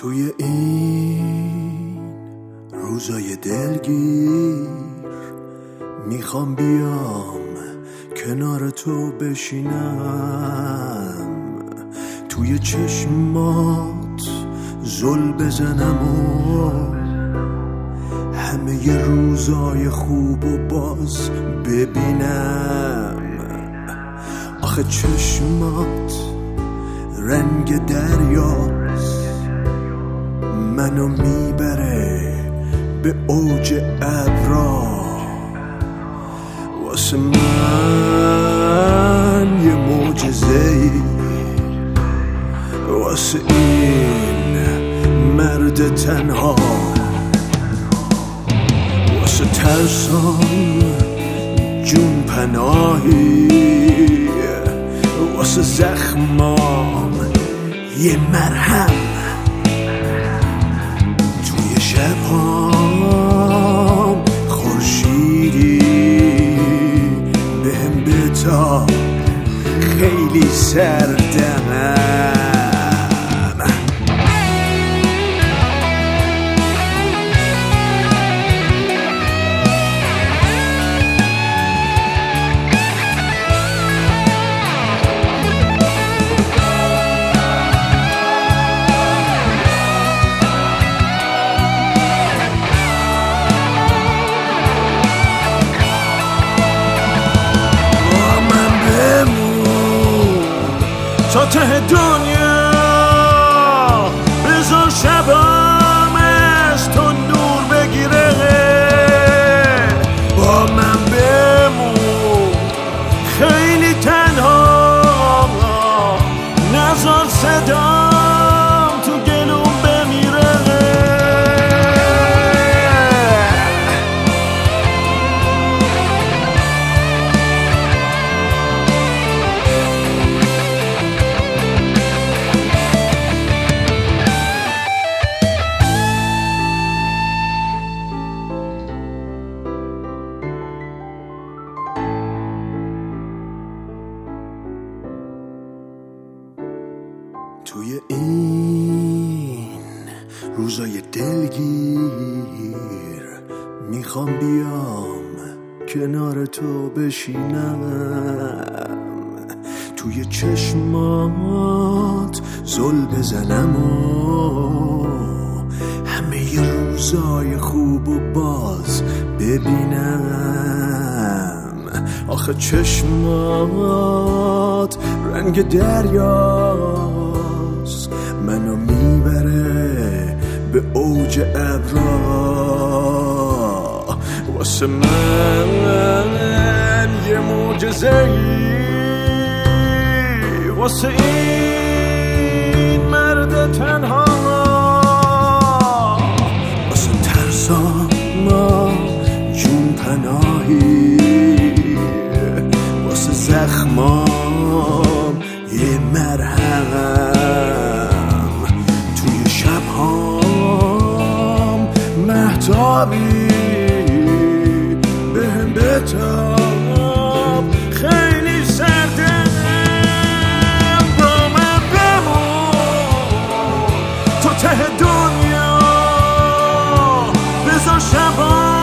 توی این روزای دلگیر میخوام بیام کنار تو بشینم، توی چشمات زل بزنم و همه ی روزای خوب و باز ببینم. آخه چشمات رنگ دریاست، منو میبره به اوج ابرا. واسه من یه معجزه‌ای، واسه این مرد تنها، واسه ترسام جون پناهی، واسه زخمام یه مرهم. توی شبام خورشیدی بهم بتاب، خیلی سردمم. تا ته دنیا بذار شبام از تو نور بگیره، با من بمون خیلی تنها، نذار صدام تو گلوم بمیره. توی این روزای دلگیر میخوام بیام کنار تو بشینم، توی چشمات زل بزنم و همه ی روزای خوب و باز ببینم. آخه چشمات رنگ دریاست، منو میبره به اوج ابرا. واسه من یه معجزه‌ای، واسه این مرد تنها، واسه ترسام جون پناهی، واسه زخمام یه مرهم. توی شبهام مهتابی بهم بتاب، خیلی سردم. با من بمون تا ته دنیا، بذار شبام